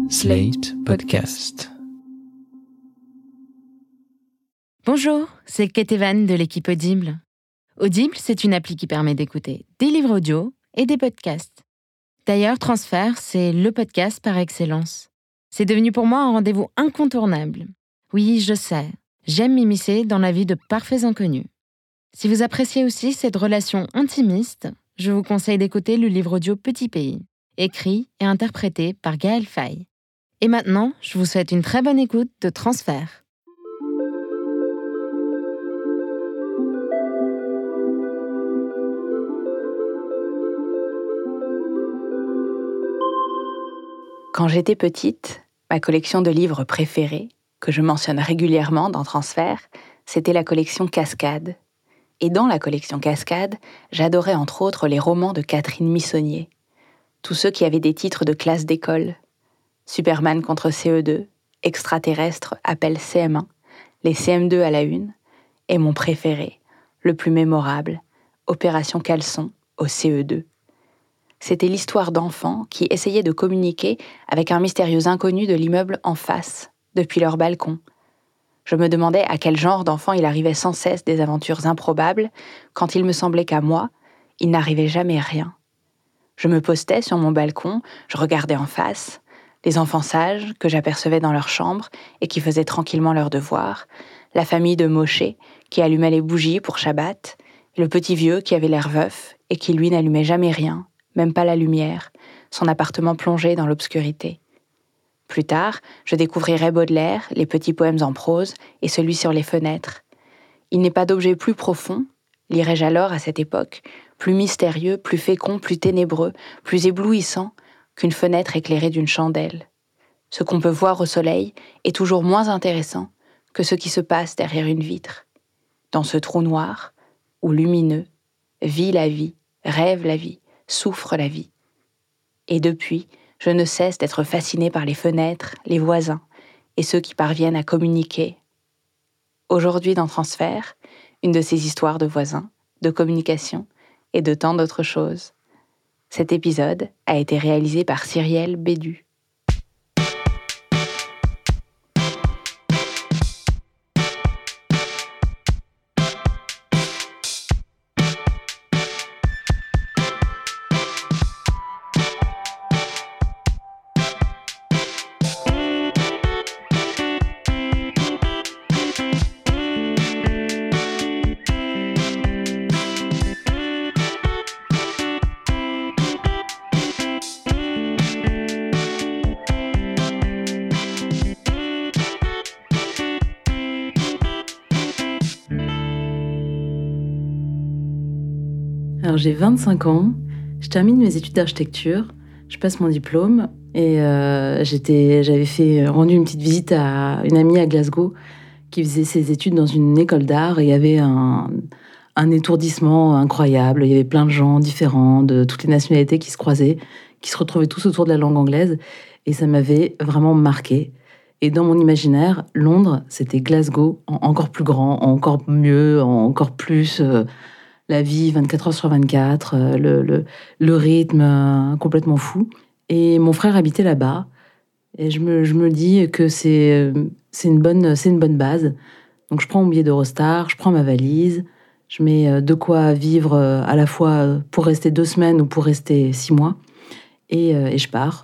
Slate Podcast. Bonjour, c'est Kate Evan de l'équipe Audible. Audible, c'est une appli qui permet d'écouter des livres audio et des podcasts. D'ailleurs, Transfert, c'est le podcast par excellence. C'est devenu pour moi un rendez-vous incontournable. Oui, je sais, j'aime m'immiscer dans la vie de parfaits inconnus. Si vous appréciez aussi cette relation intimiste, je vous conseille d'écouter le livre audio Petit Pays, écrit et interprété par Gaël Faye. Et maintenant, je vous souhaite une très bonne écoute de Transfert. Quand j'étais petite, ma collection de livres préférée, que je mentionne régulièrement dans Transfert, c'était la collection Cascade. Et dans la collection Cascade, j'adorais entre autres les romans de Catherine Missonnier. Tous ceux qui avaient des titres de classe d'école. Superman contre CE2, Extraterrestre appel CM1, les CM2 à la une, et mon préféré, le plus mémorable, Opération Caleçon au CE2. C'était l'histoire d'enfants qui essayaient de communiquer avec un mystérieux inconnu de l'immeuble en face, depuis leur balcon. Je me demandais à quel genre d'enfant il arrivait sans cesse des aventures improbables, quand il me semblait qu'à moi, il n'arrivait jamais rien. Je me postais sur mon balcon, je regardais en face, les enfants sages que j'apercevais dans leur chambre et qui faisaient tranquillement leurs devoirs, la famille de Moshe qui allumait les bougies pour Shabbat, et le petit vieux qui avait l'air veuf et qui lui n'allumait jamais rien, même pas la lumière, son appartement plongé dans l'obscurité. Plus tard, je découvrirai Baudelaire, les petits poèmes en prose et celui sur les fenêtres. Il n'est pas d'objet plus profond, lirais-je alors à cette époque, plus mystérieux, plus fécond, plus ténébreux, plus éblouissant qu'une fenêtre éclairée d'une chandelle. Ce qu'on peut voir au soleil est toujours moins intéressant que ce qui se passe derrière une vitre. Dans ce trou noir, où lumineux, vit la vie, rêve la vie, souffre la vie. Et depuis, je ne cesse d'être fascinée par les fenêtres, les voisins et ceux qui parviennent à communiquer. Aujourd'hui dans Transfert, une de ces histoires de voisins, de communication et de tant d'autres choses. Cet épisode a été réalisé par Cyrielle Bédu. Alors j'ai 25 ans, je termine mes études d'architecture, je passe mon diplôme et j'avais rendu une petite visite à une amie à Glasgow qui faisait ses études dans une école d'art et il y avait un étourdissement incroyable, il y avait plein de gens différents, de toutes les nationalités qui se croisaient, qui se retrouvaient tous autour de la langue anglaise et ça m'avait vraiment marqué. Et dans mon imaginaire, Londres, c'était Glasgow, encore plus grand, encore mieux, encore plus... la vie 24 heures sur 24, le rythme complètement fou. Et mon frère habitait là-bas. Et je me dis que c'est une bonne base. Donc je prends mon billet d'Eurostar, je prends ma valise, je mets de quoi vivre à la fois pour rester 2 semaines ou pour rester 6 mois. Et je pars.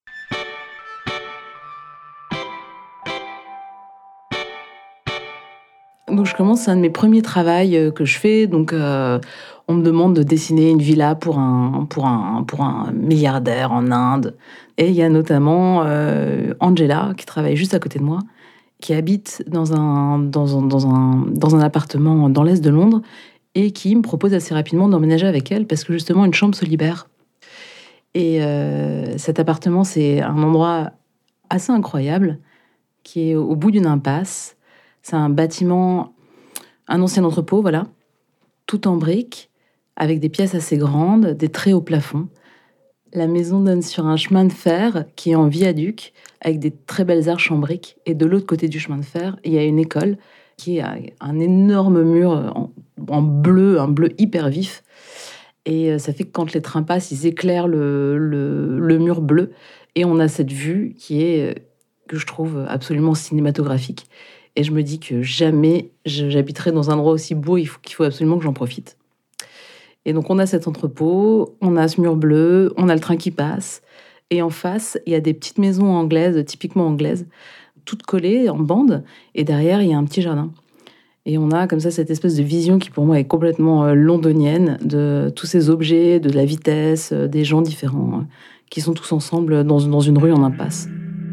Donc je commence, c'est un de mes premiers travaux que je fais. Donc on me demande de dessiner une villa pour un milliardaire en Inde. Et il y a notamment Angela qui travaille juste à côté de moi, qui habite dans un appartement dans l'est de Londres et qui me propose assez rapidement d'emménager avec elle parce que justement une chambre se libère. Et cet appartement, c'est un endroit assez incroyable qui est au bout d'une impasse. C'est un bâtiment, un ancien entrepôt, voilà, tout en briques, avec des pièces assez grandes, des très hauts plafonds. La maison donne sur un chemin de fer qui est en viaduc, avec des très belles arches en briques. Et de l'autre côté du chemin de fer, il y a une école qui a un énorme mur en bleu, un bleu hyper vif. Et ça fait que quand les trains passent, ils éclairent le mur bleu. Et on a cette vue qui est, que je trouve absolument cinématographique. Et je me dis que jamais j'habiterai dans un endroit aussi beau, qu'il faut absolument que j'en profite. Et donc, on a cet entrepôt, on a ce mur bleu, on a le train qui passe. Et en face, il y a des petites maisons anglaises, typiquement anglaises, toutes collées en bande. Et derrière, il y a un petit jardin. Et on a comme ça cette espèce de vision qui, pour moi, est complètement londonienne, de tous ces objets, de la vitesse, des gens différents, qui sont tous ensemble dans une rue en impasse.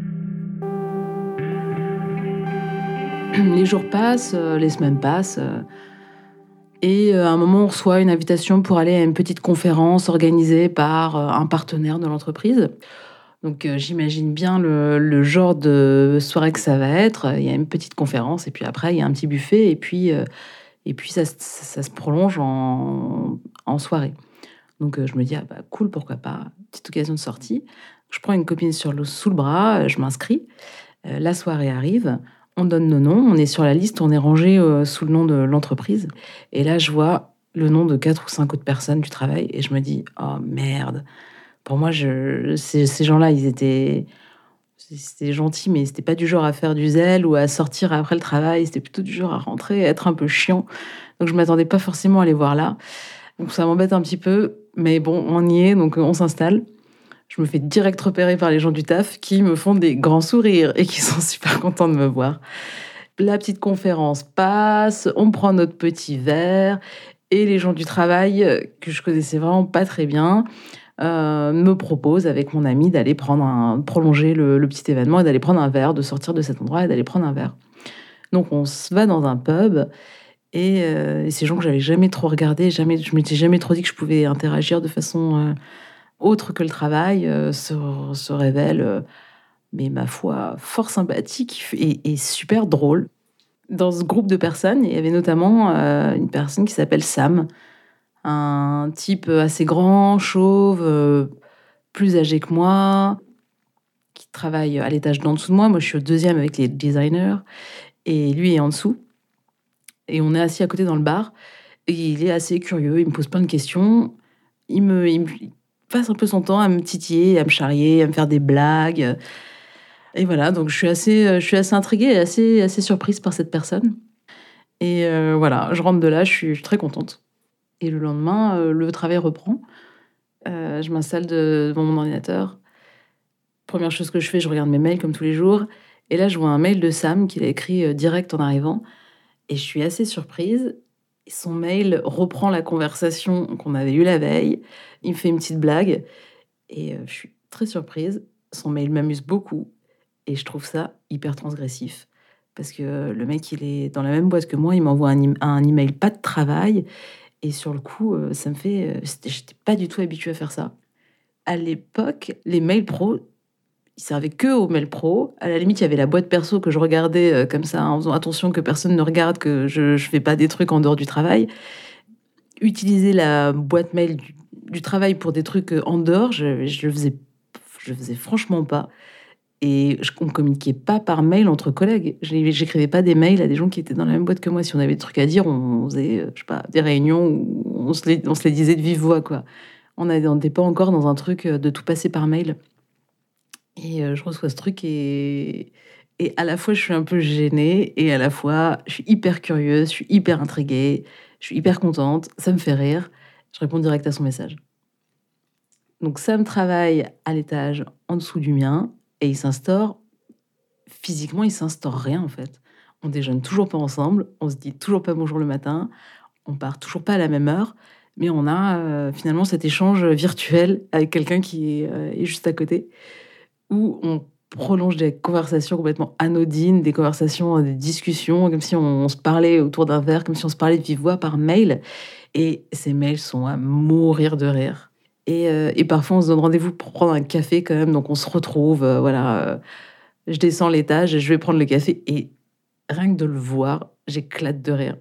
Les jours passent, les semaines passent. Et à un moment, on reçoit une invitation pour aller à une petite conférence organisée par un partenaire de l'entreprise. Donc j'imagine bien le genre de soirée que ça va être. Il y a une petite conférence et puis après, il y a un petit buffet et puis ça se prolonge en soirée. Donc je me dis, cool, pourquoi pas, petite occasion de sortie. Je prends une copine sous le bras, je m'inscris. La soirée arrive. On donne nos noms, on est sur la liste, on est rangé sous le nom de l'entreprise. Et là, je vois le nom de 4 ou 5 autres personnes du travail et je me dis, oh merde. Pour moi, ces gens-là, c'était gentil, mais c'était pas du genre à faire du zèle ou à sortir après le travail. C'était plutôt du genre à rentrer, à être un peu chiant. Donc, je m'attendais pas forcément à les voir là. Donc, ça m'embête un petit peu. Mais bon, on y est, donc on s'installe. Je me fais direct repérer par les gens du taf qui me font des grands sourires et qui sont super contents de me voir. La petite conférence passe, on prend notre petit verre et les gens du travail, que je connaissais vraiment pas très bien, me proposent avec mon ami d'aller prolonger le petit événement et d'aller prendre un verre, de sortir de cet endroit et d'aller prendre un verre. Donc on se va dans un pub et ces gens que j'avais jamais trop regardés, je m'étais jamais trop dit que je pouvais interagir de façon autre que le travail, se révèle, mais ma foi, fort sympathique et super drôle. Dans ce groupe de personnes, il y avait notamment une personne qui s'appelle Sam, un type assez grand, chauve, plus âgé que moi, qui travaille à l'étage d'en dessous de moi. Moi, je suis au deuxième avec les designers, et lui est en dessous. Et on est assis à côté dans le bar, et il est assez curieux, il me pose plein de questions. Il passe un peu son temps à me titiller, à me charrier, à me faire des blagues. Et voilà, donc je suis assez intriguée et assez surprise par cette personne. Et voilà, je rentre de là, je suis très contente. Et le lendemain, le travail reprend. Je m'installe devant mon ordinateur. Première chose que je fais, je regarde mes mails comme tous les jours. Et là, je vois un mail de Sam qu'il a écrit direct en arrivant. Et je suis assez surprise. Son mail reprend la conversation qu'on avait eue la veille. Il me fait une petite blague. Et je suis très surprise. Son mail m'amuse beaucoup. Et je trouve ça hyper transgressif. Parce que le mec, il est dans la même boîte que moi. Il m'envoie un email pas de travail. Et sur le coup, ça me fait... j'étais pas du tout habituée à faire ça. À l'époque, les mails pro, ils servaient que aux mails pro. À la limite, il y avait la boîte perso que je regardais comme ça, en faisant attention que personne ne regarde, que je fais pas des trucs en dehors du travail. Utiliser la boîte mail du travail pour des trucs en dehors, je le faisais franchement pas. Et on ne communiquait pas par mail entre collègues. J'écrivais pas des mails à des gens qui étaient dans la même boîte que moi. Si on avait des trucs à dire, on faisait, je sais pas, des réunions où on se les disait de vive voix, quoi. On n'était pas encore dans un truc de tout passer par mail. Et je reçois ce truc et à la fois, je suis un peu gênée et à la fois, je suis hyper curieuse, je suis hyper intriguée, je suis hyper contente, ça me fait rire. Je réponds direct à son message. Donc Sam travaille à l'étage en dessous du mien. Et il s'instaure, physiquement, il s'instaure rien en fait. On déjeune toujours pas ensemble, on se dit toujours pas bonjour le matin, on part toujours pas à la même heure, mais on a finalement cet échange virtuel avec quelqu'un qui est juste à côté, où on prolonge des conversations complètement anodines, des conversations, des discussions, comme si on se parlait autour d'un verre, comme si on se parlait de vive voix par mail. Et ces mails sont à mourir de rire. Et parfois, on se donne rendez-vous pour prendre un café quand même. Donc, on se retrouve, je descends l'étage et je vais prendre le café. Et rien que de le voir, j'éclate de rire.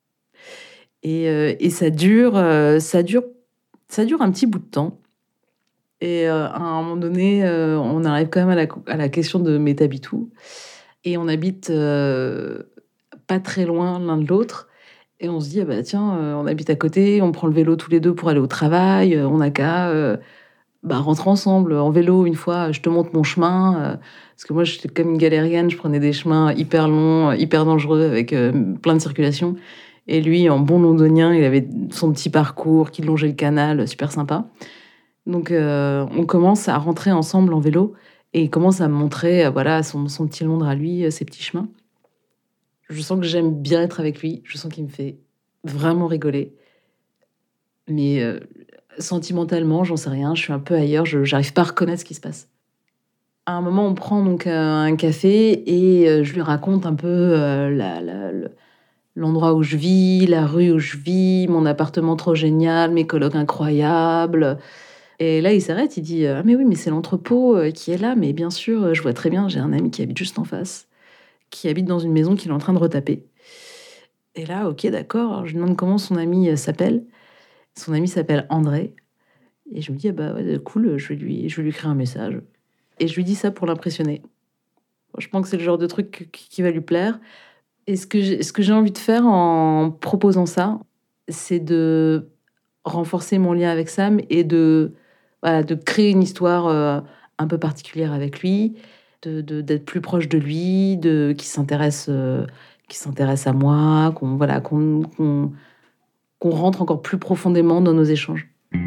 Et ça dure un petit bout de temps. Et à un moment donné, on arrive quand même à la question de mais t'habites où ? Et on habite pas très loin l'un de l'autre. Et on se dit, tiens, on habite à côté, on prend le vélo tous les deux pour aller au travail, on n'a qu'à rentrer ensemble en vélo une fois, je te montre mon chemin. Parce que moi, j'étais comme une galérienne, je prenais des chemins hyper longs, hyper dangereux, avec plein de circulation. Et lui, en bon londonien, il avait son petit parcours qui longeait le canal, super sympa. Donc, on commence à rentrer ensemble en vélo et il commence à me montrer son petit Londres à lui, ses petits chemins. Je sens que j'aime bien être avec lui. Je sens qu'il me fait vraiment rigoler. Mais sentimentalement, j'en sais rien. Je suis un peu ailleurs. Je n'arrive pas à reconnaître ce qui se passe. À un moment, on prend donc un café et je lui raconte un peu l'endroit où je vis, la rue où je vis, mon appartement trop génial, mes colocs incroyables. Et là, il s'arrête, il dit « Ah mais oui, mais c'est l'entrepôt qui est là, mais bien sûr, je vois très bien, j'ai un ami qui habite juste en face, qui habite dans une maison qu'il est en train de retaper. » Et là, ok, d'accord, alors, je lui demande comment son ami s'appelle. Son ami s'appelle André. Et je me dis « Ah bah ouais, cool, je vais lui écrire un message. » Et je lui dis ça pour l'impressionner. Je pense que c'est le genre de truc qui va lui plaire. Et ce que j'ai envie de faire en proposant ça, c'est de renforcer mon lien avec Sam et de créer une histoire un peu particulière avec lui, d'être plus proche de lui, qui s'intéresse à moi, qu'on rentre encore plus profondément dans nos échanges.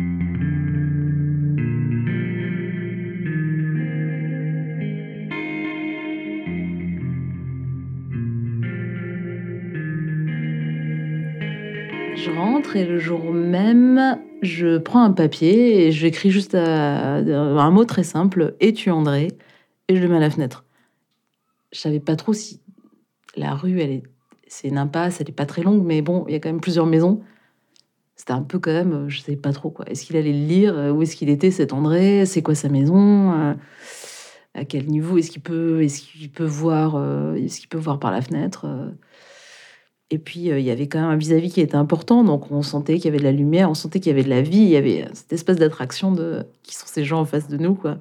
Je rentre et le jour même, je prends un papier et j'écris juste un mot très simple, « Es-tu André ?» et je le mets à la fenêtre. Je savais pas trop si la rue, c'est une impasse, elle est pas très longue, mais bon, il y a quand même plusieurs maisons. C'était un peu quand même, je savais pas trop quoi. Est-ce qu'il allait le lire? Où est-ce qu'il était cet André? C'est quoi sa maison? À quel niveau? Est-ce qu'il peut voir par la fenêtre? Et puis, il y avait quand même un vis-à-vis qui était important, donc on sentait qu'il y avait de la lumière, on sentait qu'il y avait de la vie, il y avait cette espèce d'attraction qui sont ces gens en face de nous, quoi.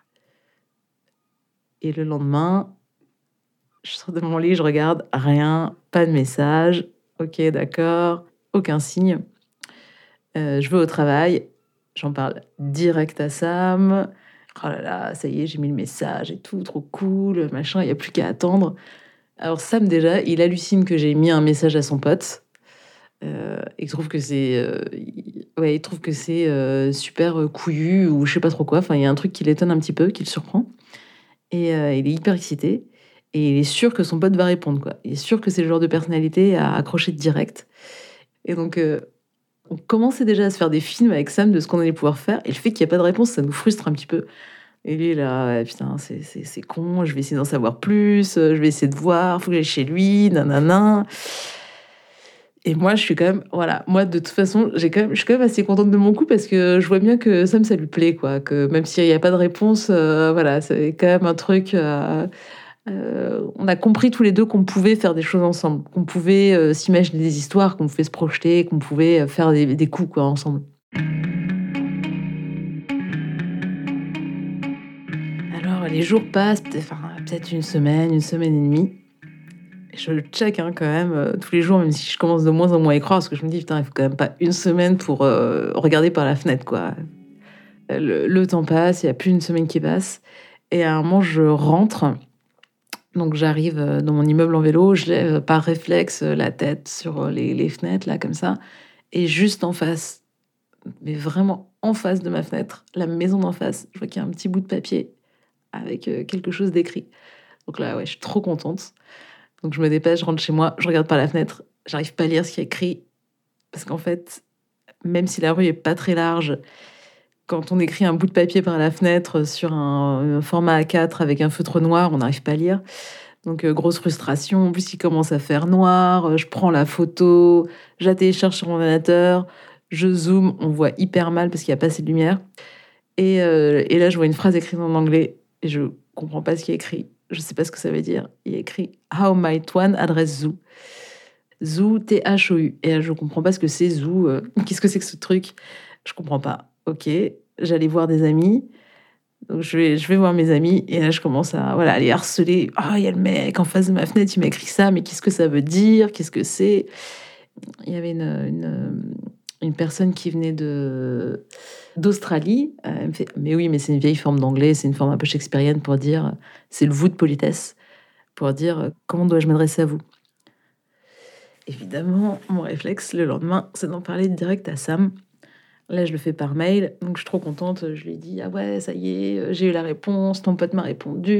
Et le lendemain, je sors de mon lit, je regarde, rien, pas de message, ok, d'accord, aucun signe. Je vais au travail, j'en parle direct à Sam. Oh là là, ça y est, j'ai mis le message et tout, trop cool, machin, il n'y a plus qu'à attendre. Alors Sam, déjà, il hallucine que j'ai mis un message à son pote. Il trouve que c'est super couillu ou je sais pas trop quoi. Enfin, il y a un truc qui l'étonne un petit peu, qui le surprend. Et il est hyper excité. Et il est sûr que son pote va répondre, quoi. Il est sûr que c'est le genre de personnalité à accrocher direct. Et donc, on commençait déjà à se faire des films avec Sam de ce qu'on allait pouvoir faire. Et le fait qu'il n'y ait pas de réponse, ça nous frustre un petit peu. Et lui, là, ouais, putain, c'est con, je vais essayer d'en savoir plus, je vais essayer de voir, faut que j'aille chez lui, nanana. Et moi, je suis quand même, moi, de toute façon, je suis quand même assez contente de mon coup parce que je vois bien que Sam, ça lui plaît, quoi. Que même s'il n'y a pas de réponse, c'est quand même un truc. On a compris tous les deux qu'on pouvait faire des choses ensemble, qu'on pouvait s'imaginer des histoires, qu'on pouvait se projeter, qu'on pouvait faire des coups, quoi, ensemble. Alors, les jours passent, peut-être une semaine et demie. Je le check quand même tous les jours, même si je commence de moins en moins à y croire, parce que je me dis, putain, il faut quand même pas une semaine pour regarder par la fenêtre, quoi. Le temps passe, il n'y a plus une semaine qui passe. Et à un moment, je rentre. Donc, j'arrive dans mon immeuble en vélo, je lève par réflexe la tête sur les fenêtres, là, comme ça. Et juste en face, mais vraiment en face de ma fenêtre, la maison d'en face, je vois qu'il y a un petit bout de papier avec quelque chose d'écrit. Donc là, ouais, je suis trop contente. Donc je me dépêche, je rentre chez moi, je regarde par la fenêtre, j'arrive pas à lire ce qui est écrit. Parce qu'en fait, même si la rue est pas très large, quand on écrit un bout de papier par la fenêtre sur un format A4 avec un feutre noir, on n'arrive pas à lire. Donc grosse frustration, en plus il commence à faire noir, je prends la photo, je la télécharge sur mon ordinateur, je zoome, on voit hyper mal parce qu'il n'y a pas assez de lumière. Et là je vois une phrase écrite en anglais et je comprends pas ce qui est écrit. Je sais pas ce que ça veut dire. Il est écrit « How might one address zoo ?» Zoo, T-H-O-U. Et là, je comprends pas ce que c'est zoo. Qu'est-ce que c'est que ce truc? Je comprends pas. Ok, j'allais voir des amis. Donc, je vais voir mes amis. Et là, je commence à les harceler. « Ah, il y a le mec en face de ma fenêtre, il m'a écrit ça. Mais qu'est-ce que ça veut dire? Qu'est-ce que c'est ?» Il y avait une personne qui venait d'Australie. Elle me fait « Mais oui, mais c'est une vieille forme d'anglais, c'est une forme un peu shakespearienne pour dire... C'est le vous de politesse, pour dire comment dois-je m'adresser à vous ?» Évidemment, mon réflexe le lendemain, c'est d'en parler direct à Sam. Là, je le fais par mail, donc je suis trop contente. Je lui dis « Ah ouais, ça y est, j'ai eu la réponse, ton pote m'a répondu. »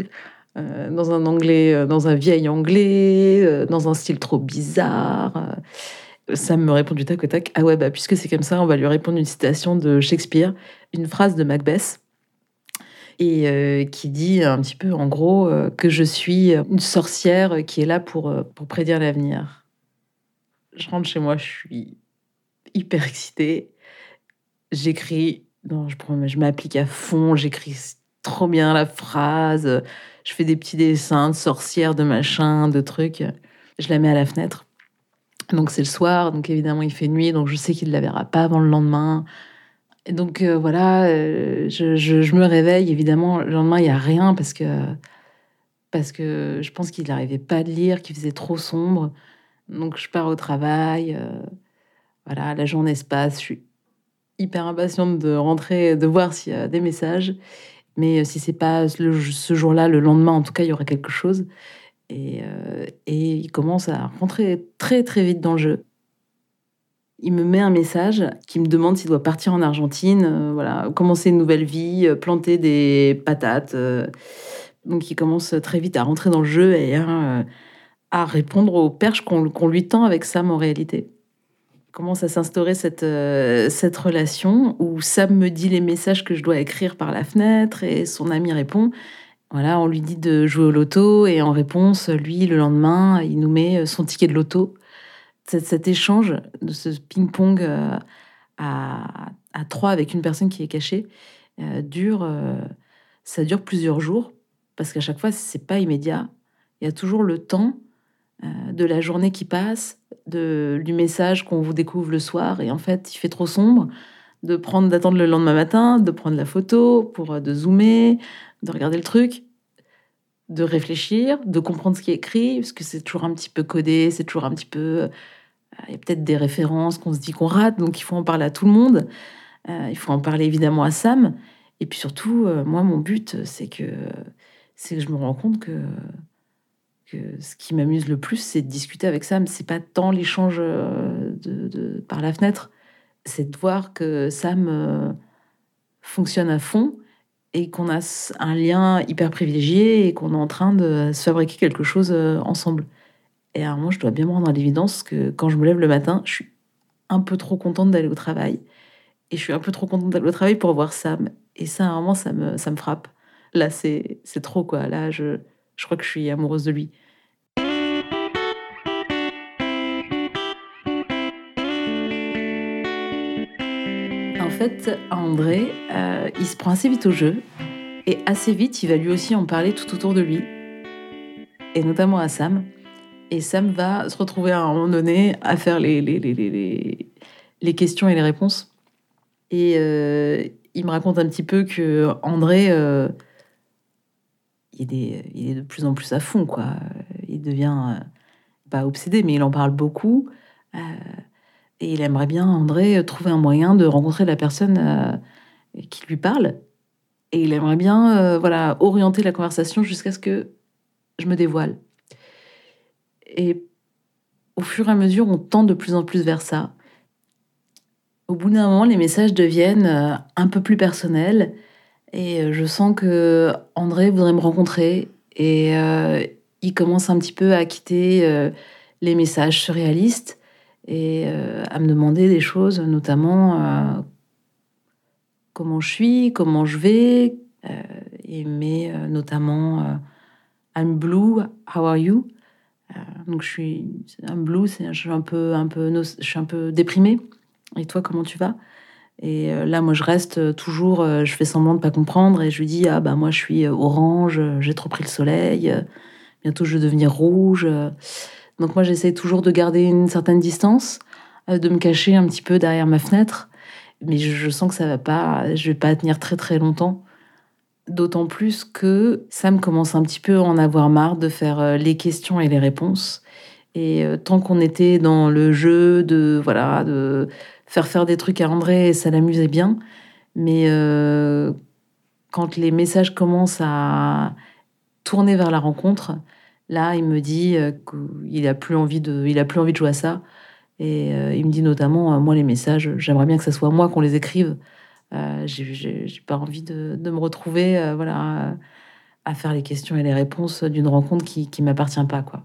Dans un anglais, dans un vieil anglais, dans un style trop bizarre. Sam me répond du tac au tac. Ah ouais, bah puisque c'est comme ça, on va lui répondre une citation de Shakespeare, une phrase de Macbeth, et qui dit un petit peu, en gros, que je suis une sorcière qui est là pour prédire l'avenir. Je rentre chez moi, je suis hyper excitée. J'écris, non, je m'applique à fond, j'écris trop bien la phrase, je fais des petits dessins de sorcières, de machin, de trucs. Je la mets à la fenêtre. Donc c'est le soir, donc évidemment il fait nuit, donc je sais qu'il ne la verra pas avant le lendemain. Et donc voilà, je me réveille, évidemment, le lendemain il n'y a rien parce que je pense qu'il n'arrivait pas à lire, qu'il faisait trop sombre. Donc je pars au travail, voilà, la journée se passe, je suis hyper impatiente de rentrer, de voir s'il y a des messages. Mais si c'est pas ce jour-là, le lendemain, en tout cas, il y aura quelque chose. Et il commence à rentrer très, très vite dans le jeu. Il me met un message qui me demande s'il doit partir en Argentine, voilà, commencer une nouvelle vie, planter des patates. Donc, il commence très vite à rentrer dans le jeu et à répondre aux perches qu'on lui tend avec Sam en réalité. Commence à s'instaurer cette relation où Sam me dit les messages que je dois écrire par la fenêtre et son ami répond. Voilà, on lui dit de jouer au loto et en réponse, lui, le lendemain, il nous met son ticket de loto. Cet échange, de ce ping-pong à trois avec une personne qui est cachée, ça dure plusieurs jours parce qu'à chaque fois, c'est pas immédiat. Il y a toujours le temps de la journée qui passe, du message qu'on vous découvre le soir et en fait il fait trop sombre, d'attendre le lendemain matin, de prendre la photo, de zoomer, de regarder le truc, de réfléchir, de comprendre ce qui est écrit, parce que c'est toujours un petit peu codé, c'est toujours un petit peu... Il y a peut-être des références qu'on se dit qu'on rate, donc il faut en parler à tout le monde. Il faut en parler évidemment à Sam. Et puis surtout, moi, mon but, c'est que je me rends compte que ce qui m'amuse le plus, c'est de discuter avec Sam. C'est pas tant l'échange par la fenêtre, c'est de voir que Sam fonctionne à fond et qu'on a un lien hyper privilégié et qu'on est en train de se fabriquer quelque chose ensemble. Et à un moment, je dois bien me rendre à l'évidence que quand je me lève le matin, je suis un peu trop contente d'aller au travail. Et je suis un peu trop contente d'aller au travail pour voir Sam. Et ça, à un moment, ça me frappe. Là, c'est trop, quoi. Là, je crois que je suis amoureuse de lui. En fait, André, il se prend assez vite au jeu. Et assez vite, il va lui aussi en parler tout autour de lui. Et notamment à Sam. Et Sam va se retrouver à un moment donné à faire les questions et les réponses. Et il me raconte un petit peu que André, il est de plus en plus à fond, quoi. Il devient pas obsédé, mais il en parle beaucoup. Et il aimerait bien, André, trouver un moyen de rencontrer la personne qui lui parle. Et il aimerait bien voilà, orienter la conversation jusqu'à ce que je me dévoile. Et au fur et à mesure, on tend de plus en plus vers ça. Au bout d'un moment, les messages deviennent un peu plus personnels. Et je sens que André voudrait me rencontrer. Et il commence un petit peu à quitter les messages surréalistes et à me demander des choses, notamment comment je suis, comment je vais. Il met notamment I'm blue, how are you? Donc je suis blue, je suis un peu déprimée. Et toi, comment tu vas? Et là, moi, je reste toujours, je fais semblant de pas comprendre et je lui dis ah bah moi je suis orange, j'ai trop pris le soleil, bientôt je vais devenir rouge. Donc moi, j'essaie toujours de garder une certaine distance, de me cacher un petit peu derrière ma fenêtre, mais je sens que ça va pas, je vais pas tenir très très longtemps. D'autant plus que Sam commence un petit peu à en avoir marre de faire les questions et les réponses. Et tant qu'on était dans le jeu de faire des trucs à André, ça l'amusait bien. Mais quand les messages commencent à tourner vers la rencontre, là, il me dit qu'il a plus envie de jouer à ça. Et il me dit notamment, moi, les messages, j'aimerais bien que ce soit moi qu'on les écrive. J'ai pas envie de me retrouver à faire les questions et les réponses d'une rencontre qui m'appartient pas, quoi.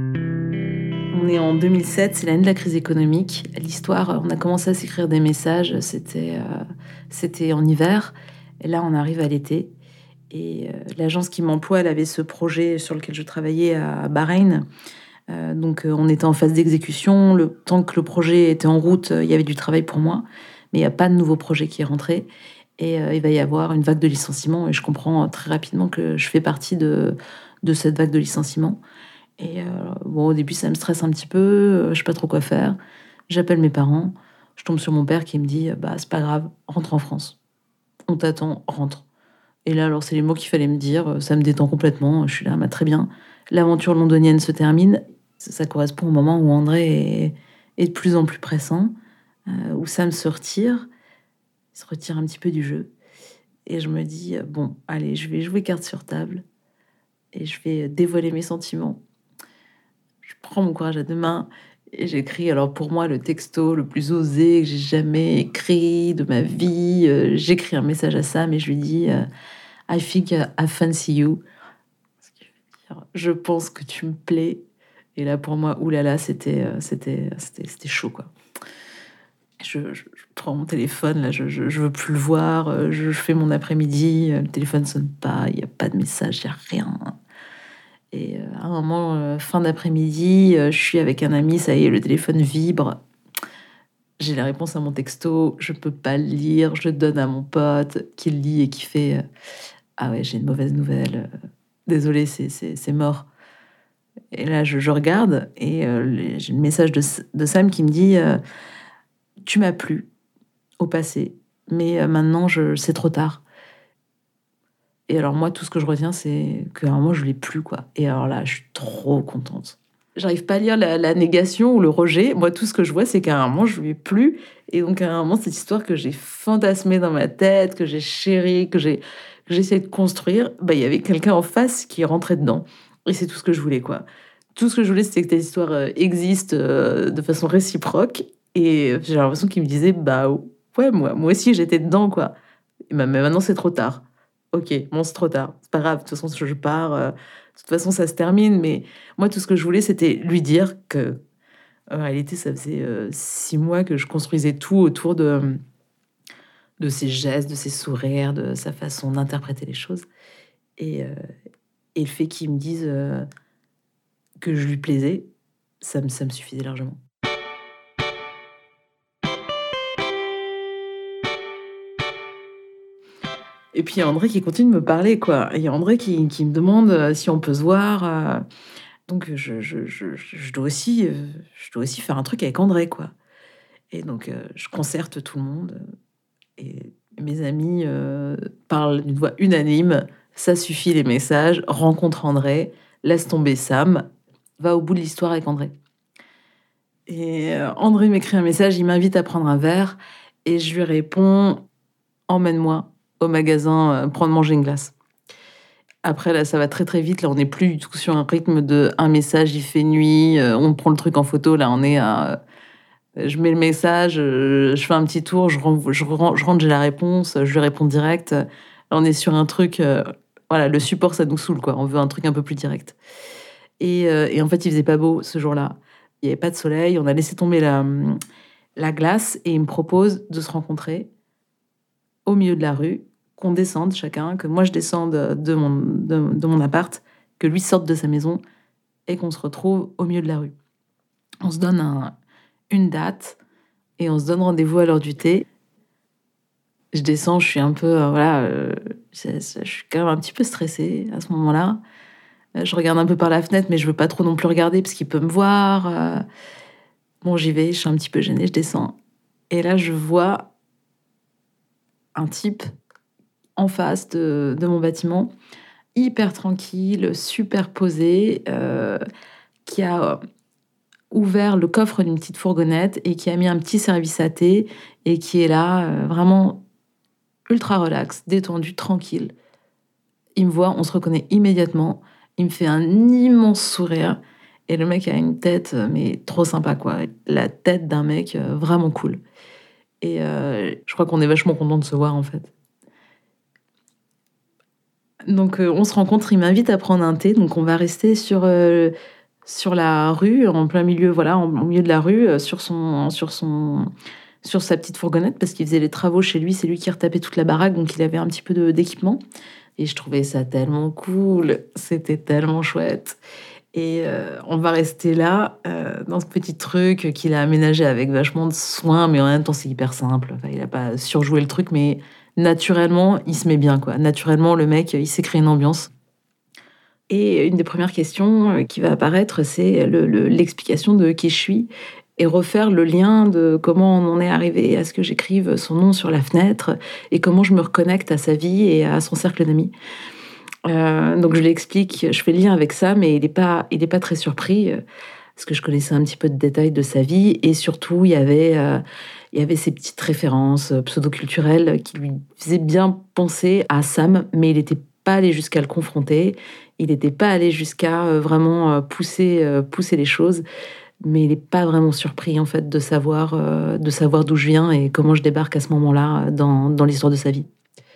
On est en 2007, c'est l'année de la crise économique. L'histoire, on a commencé à s'écrire des messages, c'était en hiver. Et là, on arrive à l'été. Et l'agence qui m'emploie, elle avait ce projet sur lequel je travaillais à Bahreïn. Donc, on était en phase d'exécution. Le temps que le projet était en route, il y avait du travail pour moi. Mais il n'y a pas de nouveau projet qui est rentré. Et il va y avoir une vague de licenciements. Et je comprends très rapidement que je fais partie de cette vague de licenciements. Et au début, ça me stresse un petit peu. Je sais pas trop quoi faire. J'appelle mes parents. Je tombe sur mon père qui me dit c'est pas grave, rentre en France. On t'attend, rentre. Et là, alors, c'est les mots qu'il fallait me dire. Ça me détend complètement. Je suis là, très bien. L'aventure londonienne se termine. Ça correspond au moment où André est de plus en plus pressant, où Sam se retire un petit peu du jeu. Et je me dis, bon, allez, je vais jouer carte sur table et je vais dévoiler mes sentiments. Je prends mon courage à deux mains et j'écris, alors pour moi, le texto le plus osé que j'ai jamais écrit de ma vie. J'écris un message à Sam et je lui dis, I think I fancy you. Ce qui veut dire, je pense que tu me plais. Et là, pour moi, oulala, c'était chaud, quoi. Je prends mon téléphone, là, je veux plus le voir. Je fais mon après-midi, le téléphone sonne pas, il n'y a pas de message, il n'y a rien. Et à un moment, fin d'après-midi, je suis avec un ami, ça y est, le téléphone vibre. J'ai la réponse à mon texto, je peux pas le lire, je le donne à mon pote qui le lit et qui fait ah ouais, j'ai une mauvaise nouvelle, désolé, c'est mort. Et là, je regarde et j'ai le message de Sam qui me dit tu m'as plu au passé, mais maintenant, c'est trop tard. Et alors moi, tout ce que je retiens, c'est qu'à un moment, je l'ai plus, quoi. Et alors là, je suis trop contente. J'arrive pas à lire la négation ou le rejet. Moi, tout ce que je vois, c'est qu'à un moment, je lui ai plu. Et donc, à un moment, cette histoire que j'ai fantasmée dans ma tête, que j'ai chérie, que j'ai essayé de construire, il y avait quelqu'un en face qui rentrait dedans. Et c'est tout ce que je voulais, quoi. Tout ce que je voulais, c'était que cette histoire existe de façon réciproque. Et j'ai l'impression qu'il me disait, ouais, moi aussi, j'étais dedans, quoi. Mais maintenant, c'est trop tard. Ok, bon, c'est trop tard. C'est pas grave, de toute façon, je pars. De toute façon, ça se termine. Mais moi, tout ce que je voulais, c'était lui dire que, en réalité, ça faisait 6 mois que je construisais tout autour de ses gestes, de ses sourires, de sa façon d'interpréter les choses. Et le fait qu'il me dise que je lui plaisais, ça me suffisait largement. Et puis, il y a André qui continue de me parler, quoi. Il y a André qui me demande si on peut se voir. Donc, je dois aussi faire un truc avec André, quoi. Et donc, je concerte tout le monde. Et mes amis parlent d'une voix unanime. Ça suffit, les messages. Rencontre André. Laisse tomber Sam. Va au bout de l'histoire avec André. Et André m'écrit un message. Il m'invite à prendre un verre. Et je lui réponds, emmène-moi au magasin prendre manger une glace. Après, là, ça va très très vite. Là, on n'est plus du tout sur un rythme de un message, il fait nuit, on prend le truc en photo. Là, on est à... Je mets le message, je fais un petit tour, je rentre, j'ai la réponse, je lui réponds direct. Là, on est sur un truc... voilà, le support, ça nous saoule, quoi. On veut un truc un peu plus direct. Et en fait, il faisait pas beau ce jour-là. Il n'y avait pas de soleil. On a laissé tomber la glace et il me propose de se rencontrer au milieu de la rue, qu'on descende chacun, que moi je descende de mon appart, que lui sorte de sa maison et qu'on se retrouve au milieu de la rue. On se donne une date et on se donne rendez-vous à l'heure du thé. Je descends, je suis un peu, je suis quand même un petit peu stressée à ce moment-là. Je regarde un peu par la fenêtre, mais je veux pas trop non plus regarder parce qu'il peut me voir. Bon, j'y vais, je suis un petit peu gênée, je descends. Et là, je vois un type en face de mon bâtiment, hyper tranquille, super posé, qui a ouvert le coffre d'une petite fourgonnette et qui a mis un petit service à thé et qui est là, vraiment ultra relax, détendu, tranquille. Il me voit, on se reconnaît immédiatement. Il me fait un immense sourire. Et le mec a une tête, mais trop sympa, quoi. La tête d'un mec vraiment cool. Et je crois qu'on est vachement content de se voir, en fait. Donc, on se rencontre, il m'invite à prendre un thé. Donc, on va rester sur la rue, en plein milieu, voilà, au milieu de la rue, sur sa petite fourgonnette, parce qu'il faisait les travaux chez lui. C'est lui qui retapait toute la baraque, donc il avait un petit peu d'équipement. Et je trouvais ça tellement cool. C'était tellement chouette. Et on va rester là, dans ce petit truc qu'il a aménagé avec vachement de soin, mais en même temps, c'est hyper simple. Enfin, il n'a pas surjoué le truc, mais naturellement, il se met bien, quoi. Naturellement, le mec, il s'est créé une ambiance. Et une des premières questions qui va apparaître, c'est l'explication de qui je suis et refaire le lien de comment on en est arrivé à ce que j'écrive son nom sur la fenêtre et comment je me reconnecte à sa vie et à son cercle d'amis. Donc je lui explique, je fais le lien avec ça, mais il est pas très surpris parce que je connaissais un petit peu de détails de sa vie et surtout il y avait ces petites références pseudo-culturelles qui lui faisaient bien penser à Sam, mais il n'était pas allé jusqu'à le confronter, il n'était pas allé jusqu'à vraiment pousser les choses, mais il n'est pas vraiment surpris en fait de savoir d'où je viens et comment je débarque à ce moment-là dans l'histoire de sa vie.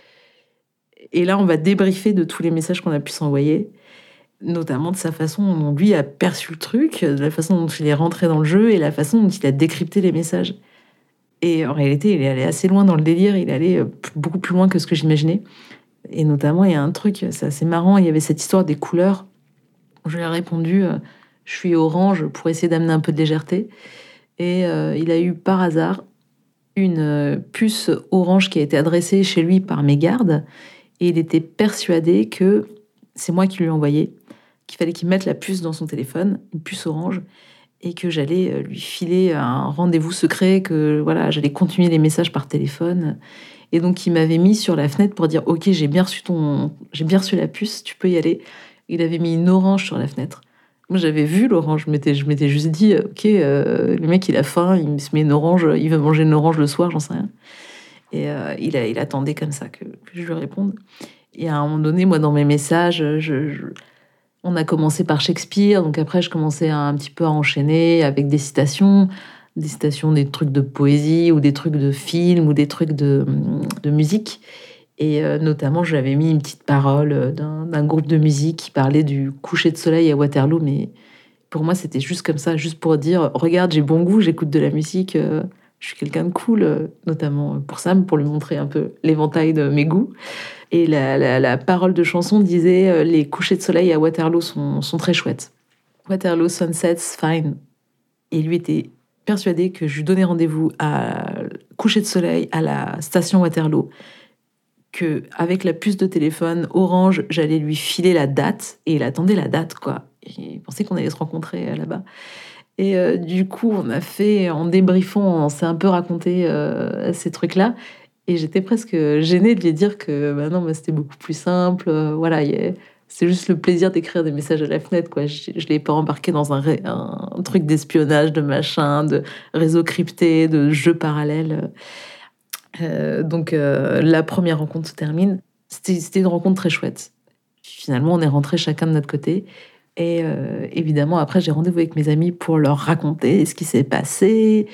Et là, on va débriefer de tous les messages qu'on a pu s'envoyer, notamment de sa façon dont lui a perçu le truc, de la façon dont il est rentré dans le jeu et la façon dont il a décrypté les messages. Et en réalité, il est allé assez loin dans le délire, il est allé beaucoup plus loin que ce que j'imaginais. Et notamment, il y a un truc, c'est assez marrant, il y avait cette histoire des couleurs. Je lui ai répondu, je suis orange pour essayer d'amener un peu de légèreté. Et il a eu par hasard une puce orange qui a été adressée chez lui par mes gardes. Et il était persuadé que c'est moi qui lui ai envoyé, qu'il fallait qu'il mette la puce dans son téléphone, une puce orange, et que j'allais lui filer un rendez-vous secret, que voilà, j'allais continuer les messages par téléphone. Et donc, il m'avait mis sur la fenêtre pour dire « Ok, j'ai bien reçu la puce, tu peux y aller. » Il avait mis une orange sur la fenêtre. Moi, j'avais vu l'orange, je m'étais juste dit « Ok, le mec, il a faim, il se met une orange, il va manger une orange le soir, j'en sais rien. » Et il attendait comme ça que je lui réponde. Et à un moment donné, moi, dans mes messages, on a commencé par Shakespeare. Donc après, je commençais un petit peu à enchaîner avec des citations, des trucs de poésie ou des trucs de film ou des trucs de musique. Et notamment, j'avais mis une petite parole d'un groupe de musique qui parlait du coucher de soleil à Waterloo. Mais pour moi, c'était juste comme ça, juste pour dire « Regarde, j'ai bon goût, j'écoute de la musique. Je suis quelqu'un de cool, notamment pour Sam, pour lui montrer un peu l'éventail de mes goûts. » Et la parole de chanson disait « Les couchers de soleil à Waterloo sont très chouettes. Waterloo, sunsets, fine. » Et lui était persuadé que je lui donnais rendez-vous à coucher de soleil à la station Waterloo, qu'avec la puce de téléphone orange, j'allais lui filer la date, et il attendait la date, quoi. Il pensait qu'on allait se rencontrer là-bas. Et du coup, en débriefant, on s'est un peu raconté ces trucs-là. Et j'étais presque gênée de lui dire que non, c'était beaucoup plus simple. Voilà, c'est juste le plaisir d'écrire des messages à la fenêtre, quoi. Je ne l'ai pas embarqué dans un truc d'espionnage, de machin, de réseau crypté, de jeux parallèles. Donc, la première rencontre se termine. C'était une rencontre très chouette. Finalement, on est rentrés chacun de notre côté. Et évidemment, après, j'ai rendez-vous avec mes amis pour leur raconter ce qui s'est passé.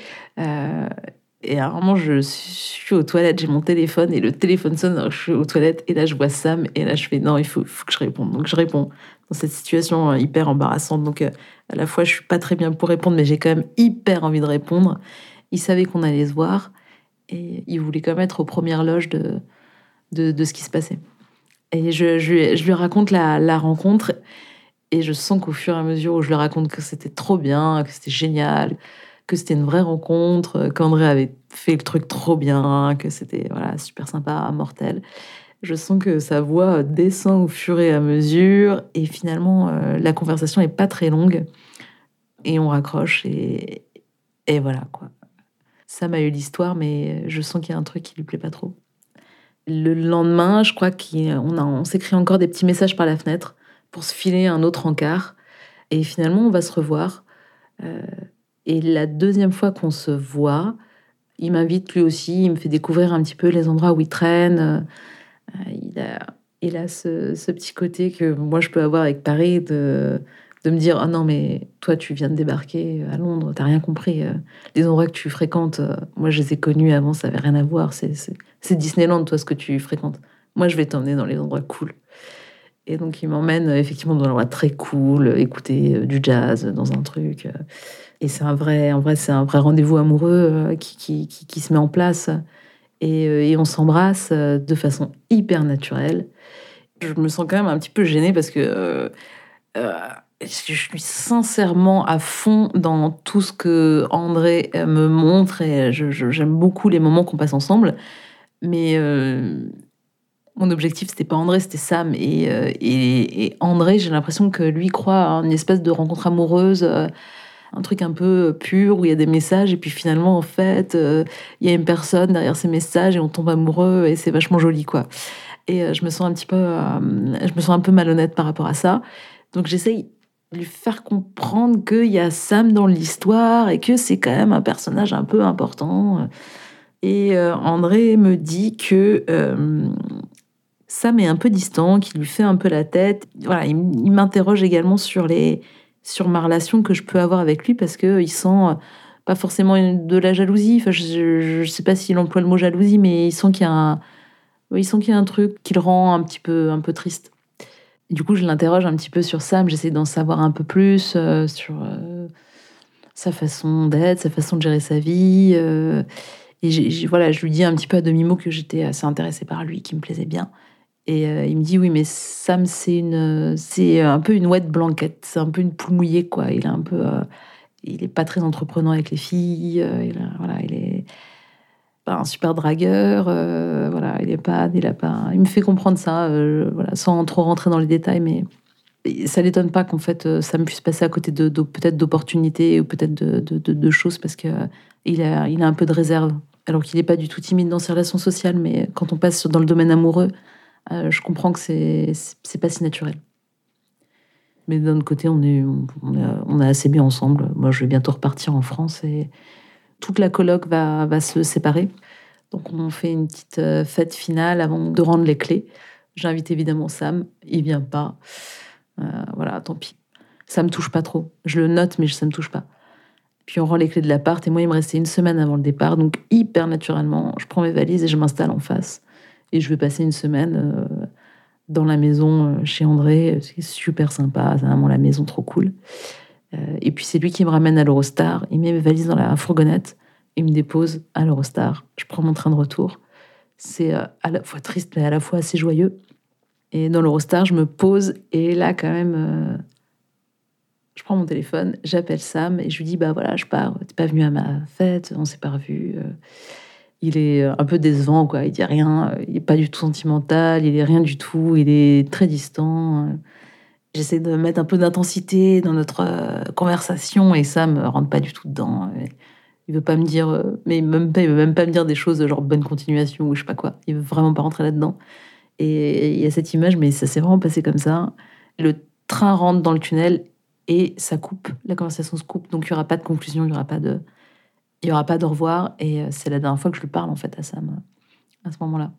Et à un moment, je suis aux toilettes, j'ai mon téléphone et le téléphone sonne, je suis aux toilettes et là, je vois Sam et là, je fais non, il faut que je réponde. Donc, je réponds dans cette situation hyper embarrassante. Donc, à la fois, je suis pas très bien pour répondre, mais j'ai quand même hyper envie de répondre. Il savait qu'on allait se voir et il voulait quand même être aux premières loges de ce qui se passait. Et je lui raconte la rencontre. Et je sens qu'au fur et à mesure où je lui raconte que c'était trop bien, que c'était génial, que c'était une vraie rencontre, qu'André avait fait le truc trop bien, que c'était super sympa, mortel, je sens que sa voix descend au fur et à mesure. Et finalement, la conversation n'est pas très longue. Et on raccroche et voilà, quoi. Ça m'a eu l'histoire, mais je sens qu'il y a un truc qui lui plaît pas trop. Le lendemain, je crois qu'on s'écrit encore des petits messages par la fenêtre pour se filer un autre encart. Et finalement, on va se revoir. Et la deuxième fois qu'on se voit, il m'invite lui aussi, il me fait découvrir un petit peu les endroits où il traîne. Il a ce petit côté que moi je peux avoir avec Paris de me dire « Ah non, mais toi tu viens de débarquer à Londres, t'as rien compris. Les endroits que tu fréquentes, moi je les ai connus avant, ça avait rien à voir. C'est Disneyland, toi, ce que tu fréquentes. Moi je vais t'emmener dans les endroits cool. » Et donc il m'emmène effectivement dans un endroit très cool, écouter du jazz dans un truc. Et c'est en vrai, c'est un vrai rendez-vous amoureux qui se met en place. Et on s'embrasse de façon hyper naturelle. Je me sens quand même un petit peu gênée parce que je suis sincèrement à fond dans tout ce que André me montre et j'aime beaucoup les moments qu'on passe ensemble. Mais mon objectif, c'était pas André, c'était Sam. Et André, j'ai l'impression que lui croit à une espèce de rencontre amoureuse, un truc un peu pur où il y a des messages et puis finalement, en fait, il y a une personne derrière ces messages et on tombe amoureux et c'est vachement joli, quoi. Et je me sens un peu malhonnête par rapport à ça. Donc j'essaye de lui faire comprendre qu'il y a Sam dans l'histoire et que c'est quand même un personnage un peu important. Et André me dit que Sam est un peu distant, qu'il lui fait un peu la tête. Voilà, il m'interroge également sur ma relation que je peux avoir avec lui parce qu'il sent pas forcément de la jalousie. Enfin, je sais pas s'il emploie le mot jalousie, mais il sent qu'il y a un truc qui le rend un peu triste. Et du coup, je l'interroge un petit peu sur Sam. J'essaie d'en savoir un peu plus sur sa façon d'être, sa façon de gérer sa vie. Et voilà, je lui dis un petit peu à demi-mot que j'étais assez intéressée par lui, qu'il me plaisait bien. Et il me dit, oui, mais Sam, c'est un peu une wet blanket. C'est un peu une poule mouillée, quoi. Il est pas très entreprenant avec les filles. Il est pas un super dragueur. Voilà, il me fait comprendre ça, voilà, sans trop rentrer dans les détails, mais ça l'étonne pas qu'en fait, ça me puisse passer à côté peut-être d'opportunités ou peut-être de choses parce que il a un peu de réserve. Alors qu'il n'est pas du tout timide dans ses relations sociales, mais quand on passe dans le domaine amoureux, je comprends que c'est pas si naturel. Mais d'un autre côté, on est assez bien ensemble. Moi, je vais bientôt repartir en France et toute la coloc va se séparer. Donc, on fait une petite fête finale avant de rendre les clés. J'invite évidemment Sam. Il vient pas. Voilà, tant pis. Ça me touche pas trop. Je le note, mais ça me touche pas. Puis on rend les clés de l'appart et moi, il me restait une semaine avant le départ. Donc, hyper naturellement, je prends mes valises et je m'installe en face. Et je vais passer une semaine dans la maison chez André. C'est super sympa. C'est vraiment la maison trop cool. Et puis, c'est lui qui me ramène à l'Eurostar. Il met mes valises dans la fourgonnette. Il me dépose à l'Eurostar. Je prends mon train de retour. C'est à la fois triste, mais à la fois assez joyeux. Et dans l'Eurostar, je me pose. Et là, quand même, je prends mon téléphone. J'appelle Sam et je lui dis, bah voilà, je pars. T'es pas venu à ma fête. On s'est pas revus. Il est un peu décevant, quoi. Il dit rien. Il est pas du tout sentimental. Il est rien du tout. Il est très distant. J'essaie de mettre un peu d'intensité dans notre conversation et Sam me rentre pas du tout dedans. Il veut pas me dire, mais il veut même pas me dire des choses de genre bonne continuation ou je sais pas quoi. Il veut vraiment pas rentrer là-dedans. Et il y a cette image, mais ça s'est vraiment passé comme ça. Le train rentre dans le tunnel et ça coupe. La conversation se coupe, donc il y aura pas de conclusion, il y aura pas de au revoir. Et c'est la dernière fois que je lui parle en fait à Sam à ce moment-là.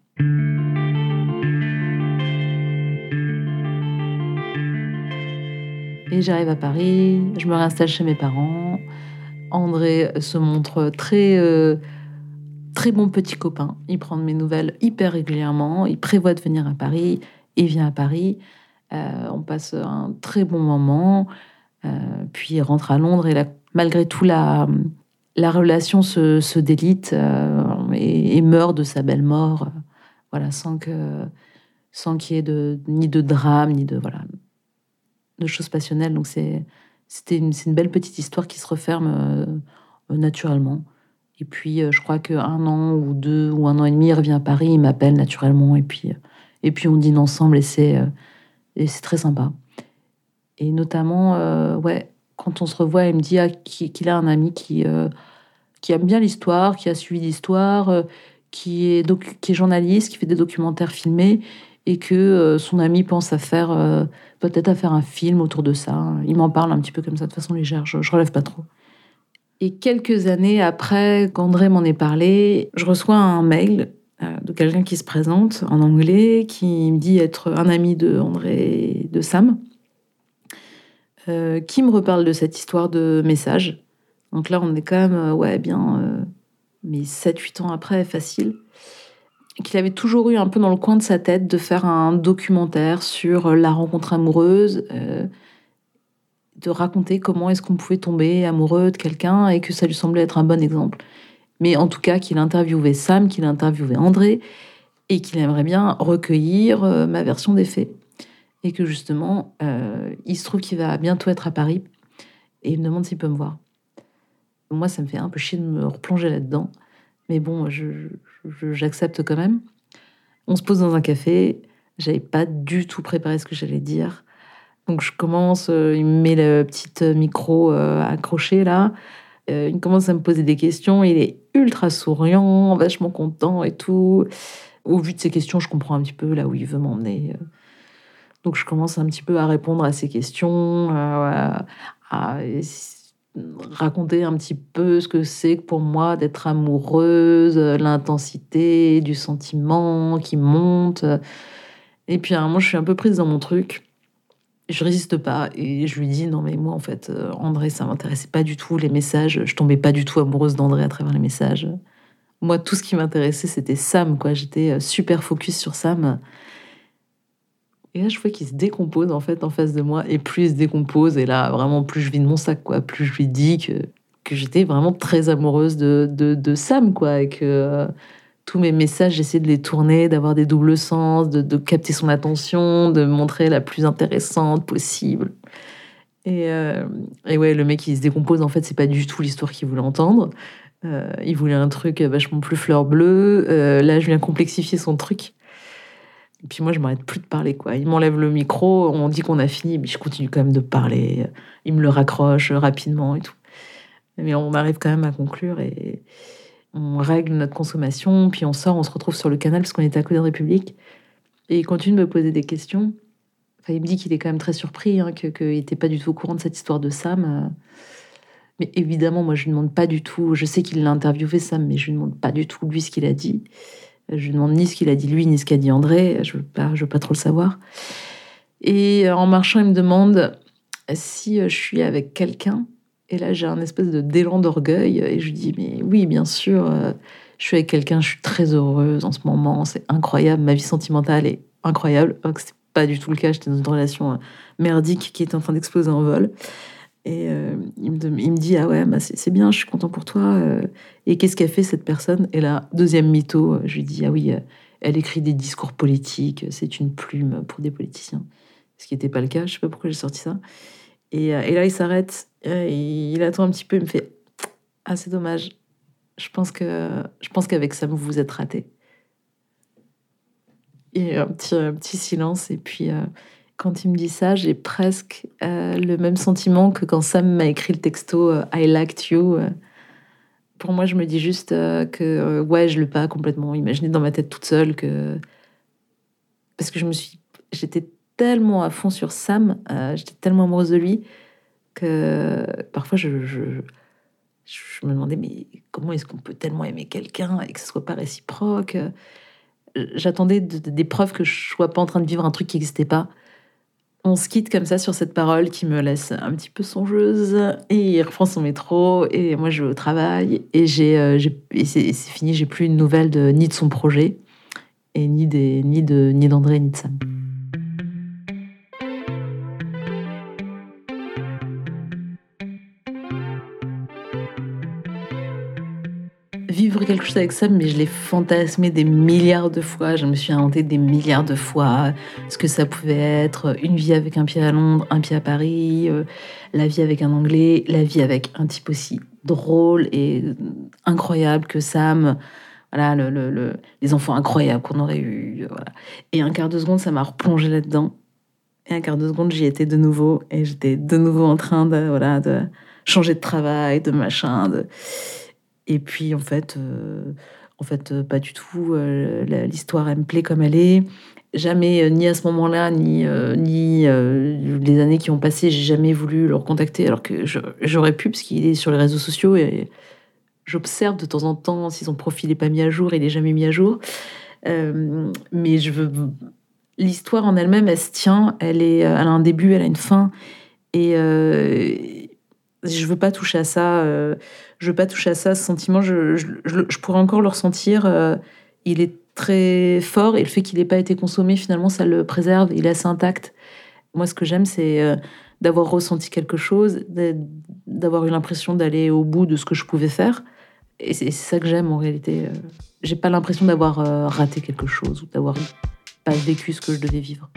Et j'arrive à Paris, je me réinstalle chez mes parents. André se montre très bon petit copain. Il prend de mes nouvelles hyper régulièrement. Il prévoit de venir à Paris. Il vient à Paris. On passe un très bon moment. Puis il rentre à Londres. Et là, malgré tout, la relation se délite et meurt de sa belle mort. Voilà, sans qu'il y ait ni de drame, ni de choses passionnelles. Donc c'est une belle petite histoire qui se referme naturellement. Et puis, je crois qu'un an ou 2 ou 1 an et demi, il revient à Paris, il m'appelle naturellement. Et puis on dîne ensemble et c'est très sympa. Et notamment, quand on se revoit, il me dit qu'il a un ami qui aime bien l'histoire, qui a suivi l'histoire, qui est journaliste, qui fait des documentaires filmés et que son ami pense peut-être à faire un film autour de ça. Il m'en parle un petit peu comme ça, de façon légère, je relève pas trop. Et quelques années après qu'André m'en ait parlé, je reçois un mail de quelqu'un qui se présente en anglais, qui me dit être un ami de André et de Sam, qui me reparle de cette histoire de message. Donc là, on est quand même, mais 7-8 ans après, facile. Et qu'il avait toujours eu un peu dans le coin de sa tête de faire un documentaire sur la rencontre amoureuse, de raconter comment est-ce qu'on pouvait tomber amoureux de quelqu'un et que ça lui semblait être un bon exemple. Mais en tout cas, qu'il interviewait Sam, qu'il interviewait André et qu'il aimerait bien recueillir ma version des faits. Et que justement, il se trouve qu'il va bientôt être à Paris et il me demande s'il peut me voir. Moi, ça me fait un peu chier de me replonger là-dedans. Mais bon, j'accepte quand même. On se pose dans un café. J'avais pas du tout préparé ce que j'allais dire. Donc je commence, il me met le petit micro accroché là. Il commence à me poser des questions. Il est ultra souriant, vachement content et tout. Au vu de ses questions, je comprends un petit peu là où il veut m'emmener. Donc je commence un petit peu à répondre à ses questions, à raconter un petit peu ce que c'est que pour moi d'être amoureuse, l'intensité du sentiment qui monte. Et puis à un moment, je suis un peu prise dans mon truc. Je résiste pas et je lui dis non mais moi en fait André ça m'intéressait pas du tout les messages, je tombais pas du tout amoureuse d'André à travers les messages. Moi tout ce qui m'intéressait c'était Sam quoi, j'étais super focus sur Sam. Et là je vois qu'il se décompose en fait en face de moi et plus il se décompose et là vraiment plus je vide mon sac quoi, plus je lui dis que j'étais vraiment très amoureuse de Sam quoi et que tous mes messages, j'essaie de les tourner, d'avoir des doubles sens, de capter son attention, de me montrer la plus intéressante possible. Et ouais, le mec, il se décompose. En fait, c'est pas du tout l'histoire qu'il voulait entendre. Il voulait un truc vachement plus fleur bleue. Là, je viens complexifier son truc. Et puis moi, je m'arrête plus de parler, quoi. Il m'enlève le micro, on dit qu'on a fini, mais je continue quand même de parler. Il me le raccroche rapidement et tout. Mais on arrive quand même à conclure et on règle notre consommation, puis on sort, on se retrouve sur le canal parce qu'on était à côté de République. Et il continue de me poser des questions. Enfin, il me dit qu'il est quand même très surpris, qu'il n'était pas du tout au courant de cette histoire de Sam. Mais évidemment, moi, je lui demande pas du tout. Je sais qu'il l'a interviewé, Sam, mais je lui demande pas du tout lui ce qu'il a dit. Je lui demande ni ce qu'il a dit lui, ni ce qu'a dit André. Je veux pas trop le savoir. Et en marchant, il me demande si je suis avec quelqu'un. Et là, j'ai un espèce d'élan d'orgueil. Et je lui dis, mais oui, bien sûr, je suis avec quelqu'un, je suis très heureuse en ce moment. C'est incroyable, ma vie sentimentale est incroyable. Alors que c'est pas du tout le cas. J'étais dans une relation merdique qui était en train d'exploser en vol. Et il me dit, ah ouais, bah c'est bien, je suis content pour toi. Et qu'est-ce qu'a fait cette personne? Et là, deuxième mytho, je lui dis, ah oui, elle écrit des discours politiques, c'est une plume pour des politiciens. Ce qui n'était pas le cas, je sais pas pourquoi j'ai sorti ça. Et là, il s'arrête, il attend un petit peu, il me fait « Ah, c'est dommage, je pense qu'avec Sam, vous vous êtes ratés. » Et un petit silence, et puis quand il me dit ça, j'ai presque le même sentiment que quand Sam m'a écrit le texto « I liked you ». Pour moi, je me dis juste que ouais, je l'ai pas complètement imaginé dans ma tête toute seule, parce que j'étais tellement à fond sur Sam, j'étais tellement amoureuse de lui que parfois je me demandais mais comment est-ce qu'on peut tellement aimer quelqu'un et que ce soit pas réciproque. J'attendais des preuves que je sois pas en train de vivre un truc qui n'existait pas. On se quitte comme ça sur cette parole qui me laisse un petit peu songeuse et il reprend son métro et moi je vais au travail et c'est fini, j'ai plus une nouvelle ni de son projet et ni d'André ni de Sam. Vivre quelque chose avec Sam, mais je l'ai fantasmé des milliards de fois. Je me suis inventé des milliards de fois ce que ça pouvait être. Une vie avec un pied à Londres, un pied à Paris, la vie avec un Anglais, la vie avec un type aussi drôle et incroyable que Sam. Voilà, les enfants incroyables qu'on aurait eus. Voilà. Et un quart de seconde, ça m'a replongé là-dedans. Et un quart de seconde, j'y étais de nouveau. Et j'étais de nouveau en train de changer de travail, de machin, Et puis, en fait, pas du tout. L'histoire, elle me plaît comme elle est. jamais, ni à ce moment-là, ni les années qui ont passé, j'ai jamais voulu le recontacter, alors que j'aurais pu, parce qu'il est sur les réseaux sociaux et j'observe de temps en temps si son profil n'est pas mis à jour, il n'est jamais mis à jour. Mais l'histoire en elle-même, elle se tient, elle a un début, elle a une fin, et je veux pas toucher à ça. Je veux pas toucher à ça, ce sentiment. Je pourrais encore le ressentir. Il est très fort, et le fait qu'il n'ait pas été consommé, finalement, ça le préserve. Il est assez intact. Moi, ce que j'aime, c'est d'avoir ressenti quelque chose, d'avoir eu l'impression d'aller au bout de ce que je pouvais faire. Et c'est ça que j'aime, en réalité. J'ai pas l'impression d'avoir raté quelque chose ou d'avoir pas vécu ce que je devais vivre.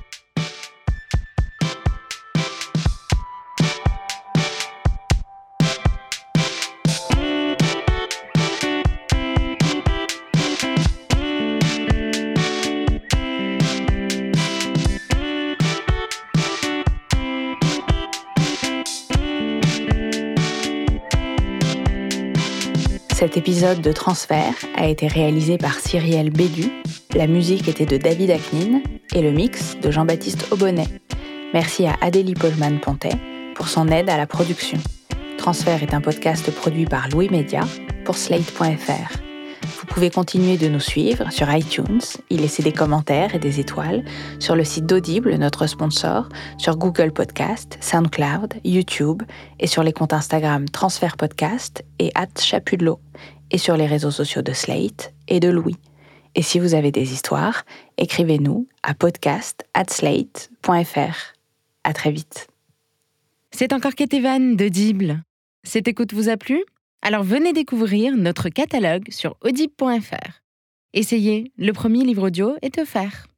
Cet épisode de Transfert a été réalisé par Cyrielle Bédu, la musique était de David Aknin et le mix de Jean-Baptiste Aubonnet. Merci à Adélie Polman-Pontet pour son aide à la production. Transfert est un podcast produit par Louis Média pour Slate.fr. Vous pouvez continuer de nous suivre sur iTunes, y laisser des commentaires et des étoiles, sur le site d'Audible, notre sponsor, sur Google Podcast, SoundCloud, YouTube et sur les comptes Instagram Transfert Podcast et @Chapudlo et sur les réseaux sociaux de Slate et de Louis. Et si vous avez des histoires, écrivez-nous à podcast@slate.fr. À très vite. C'est encore Ketevan d'Audible. Cette écoute vous a plu ? Alors venez découvrir notre catalogue sur audible.fr. Essayez, le premier livre audio est offert.